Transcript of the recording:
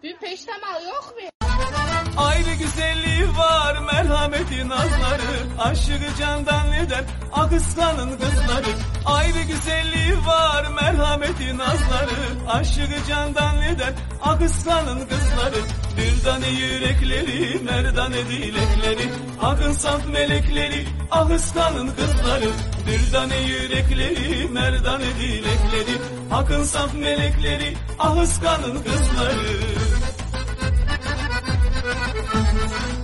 Bir peştemal yok mu? Ayrı güzelliği var merhameti nazları, aşığı candan eder akıskanın kızları. Ayrı güzelliği var merhameti nazları, aşığı candan eder akıskanın kızları. Bir tane yürekleri, merdane dilekleri, akın saf melekleri, akıskanın kızları. Bir tane yürekleri, merdane dilekleri, akın saf melekleri, akıskanın kızları.